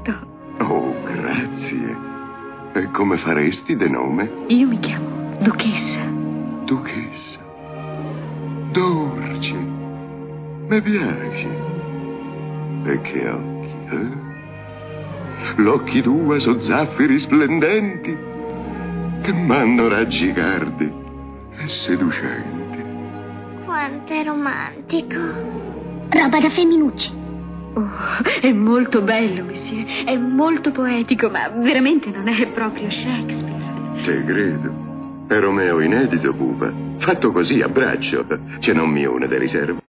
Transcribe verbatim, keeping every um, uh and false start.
molto. Oh, grazie. E come faresti de nome? Io mi chiamo Duchessa. Duchessa. Dolce. Mi piace. E che occhi, eh? L'occhi tua so zaffiri splendenti che m'hanno raggi cardi e seducenti. Quanto è romantico. Roba da femminucci. Oh, è molto bello, monsieur. È molto poetico, ma veramente non è proprio Shakespeare. Te credo. È Romeo inedito, pupa. Fatto così a braccio. C'è non mi une da riserva.